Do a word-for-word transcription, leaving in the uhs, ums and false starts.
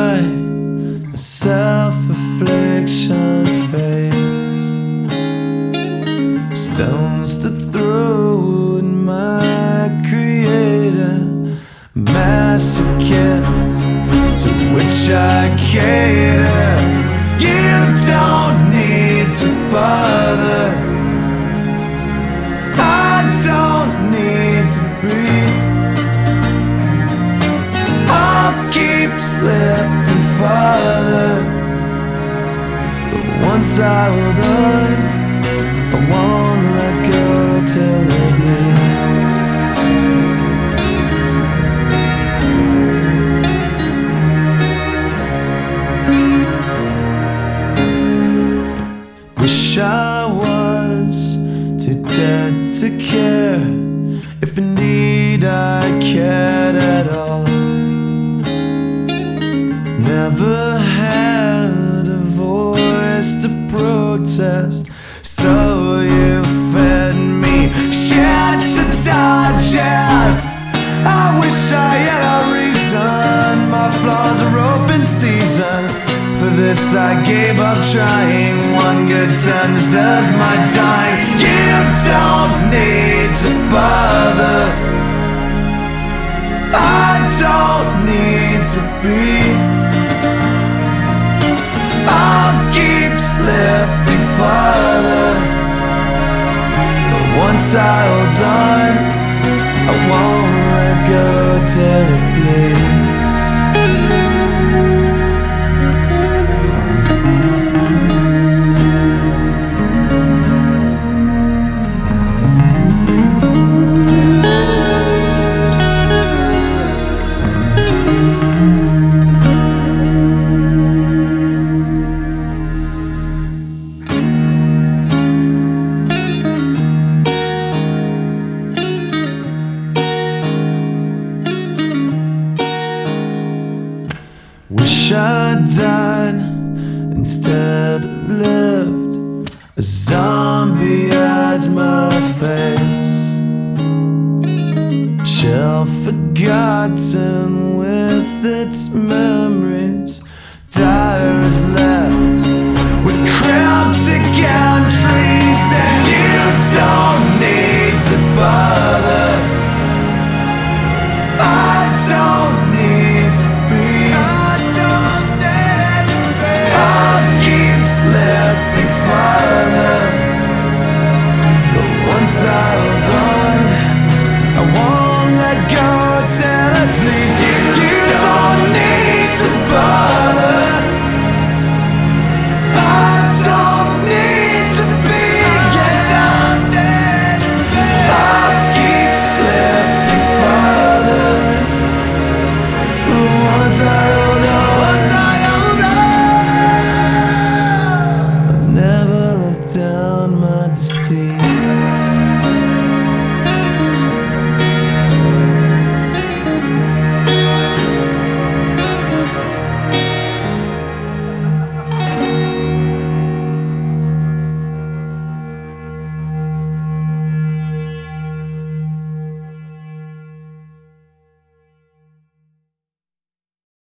by, a self-affliction fades. Stones to throw at my creator, masochists to which I cater. You don't need to bother, I don't need to breathe. I'll keep slipping farther, but once I hold on, I won't let go till it bleeds. Wish I was too dead to care, if indeed I cared at all. Never had a voice to protest, so you fed me shit to digest. I wish I had a reason, my flaws are open season. For this I gave up trying, one good turn deserves my time. You don't need to bother, I don't need to be. I'll keep slipping farther, but once I hold on, I won't let go till it bleeds. Wish I died instead of lived, a zombie hides my face, shell forgotten with its memory.